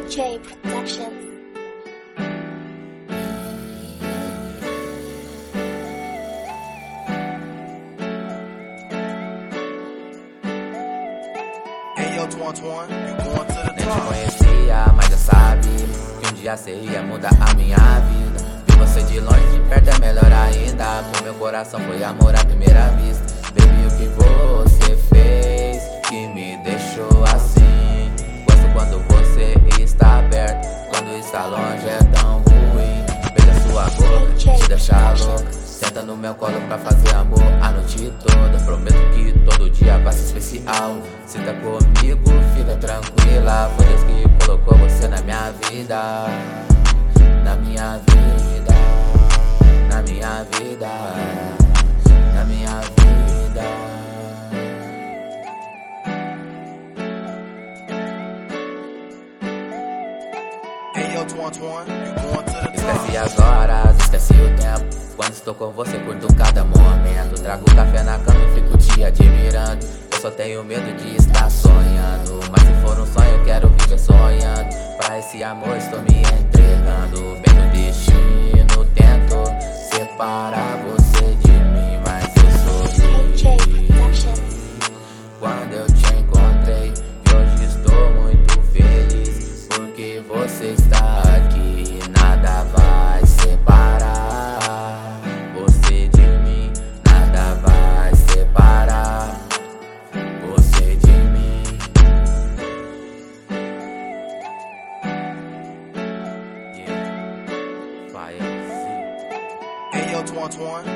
J Productions. Nem te conhecia, mas já sabe que um dia cê ia mudar a minha vida. Vi você de longe, de perto é melhor ainda. Com meu coração foi amor à primeira vista. Baby, o que você fez que me deixou assim? Gosto quando você está perto, quando está longe é tão ruim. Beija sua boca, te deixa louca. Senta no meu colo pra fazer amor a noite toda. Prometo que todo dia vai ser especial. Se tá comigo, fica tranquila. Foi Deus que colocou você na minha vida. Na minha vida. Na minha vida. Na minha vida. Esquece as horas, esquece o tempo. Quando estou com você, curto cada momento. Trago café na cama e fico te admirando. Eu só tenho medo de estar sonhando, mas se for um sonho, eu quero viver sonhando. Pra esse amor estou me entregando. Bem no destino, tento separar você de mim, mas eu sorri quando eu te encontrei. E hoje estou muito feliz, porque você está aqui. Nada vai separar você de mim, nada vai separar você de mim. Yeah. Fire. Hey yo, Twan Twan.